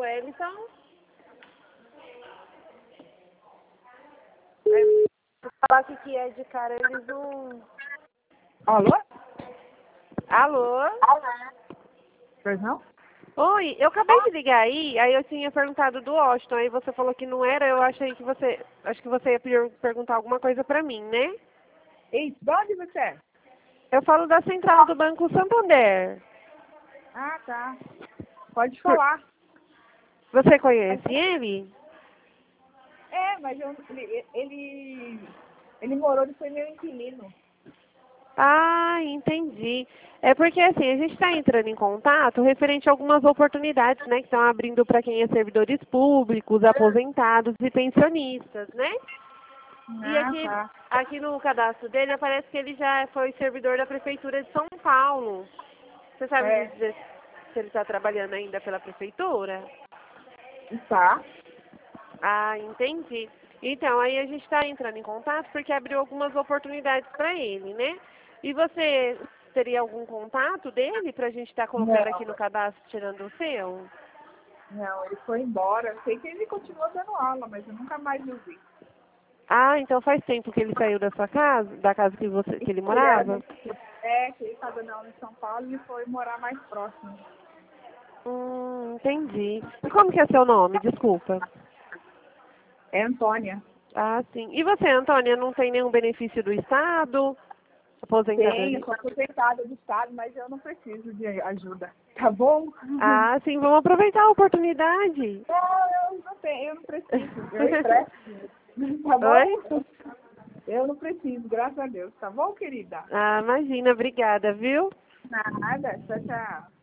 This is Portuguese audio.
Wellington. Vou falar o que é de cara, eles não... Alô? Alô? Pois não? Oi, eu acabei de ligar aí eu tinha perguntado do Washington, aí você falou que não era, eu achei que você... Acho que você ia perguntar alguma coisa pra mim, né? Isso, de onde você é? Eu falo da central do Banco Santander. Ah, tá. Pode falar. Você conhece ele? É, mas ele morou, ele foi meu inquilino. Ah, entendi. É porque assim, a gente está entrando em contato referente a algumas oportunidades, né, que estão abrindo para quem é servidores públicos, aposentados e pensionistas, né? E Ah, tá. aqui no cadastro dele aparece que ele já foi servidor da Prefeitura de São Paulo. Você sabe me É, dizer se ele está trabalhando ainda pela Prefeitura? tá. Ah, entendi. Então, aí a gente está entrando em contato porque abriu algumas oportunidades para ele, né? E você teria algum contato dele para a gente estar colocando aqui Não, no cadastro, tirando o seu? não, ele foi embora. Eu sei que ele continuou dando aula, mas eu nunca mais o vi. Ah, então faz tempo que ele saiu da sua casa, da casa que ele Ele era morava? muito... É, que ele está dando aula em São Paulo e foi morar mais próximo. Entendi. E como que é seu nome? Desculpa. É Antônia. Ah, sim. E você, Antônia, não tem nenhum benefício do Estado? Tenho, Aposentadoria? sou aposentada do Estado, mas eu não preciso de ajuda. Tá bom? Ah, sim, vamos aproveitar a oportunidade. Não, eu não tenho, eu não preciso. Eu empresto. Tá Oi? bom? Eu não preciso, graças a Deus. Tá bom, querida? Ah, imagina, obrigada, viu? Nada, tchau, tchau.